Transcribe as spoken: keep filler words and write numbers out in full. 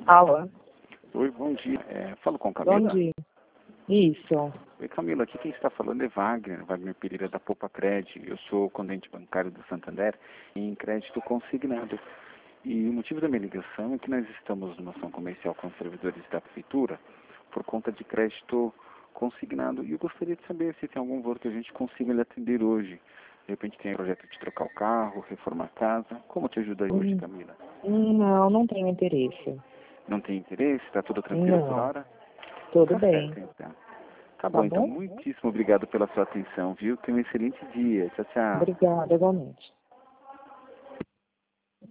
Alô? Oi, bom dia. É, falo com Camila? Bom dia. Isso. Oi, Camila. Aqui quem está falando é Wagner, Wagner Pereira da Poupa Cred. Eu sou condente bancário do Santander em crédito consignado. E o motivo da minha ligação é que nós estamos numa ação comercial com os servidores da Prefeitura por conta de crédito consignado. E eu gostaria de saber se tem algum valor que a gente consiga lhe atender hoje. De repente tem projeto de trocar o carro, reformar a casa. Como te ajuda hoje, Hum, Camila? Não, não tenho interesse. Não tem interesse? Está tudo tranquilo por Não, hora? tudo Tá bem. certo, então. Tá Tá bom, então. bom? Muitíssimo obrigado pela sua atenção, viu? Tenha um excelente dia. Tchau, tchau. Obrigada, igualmente.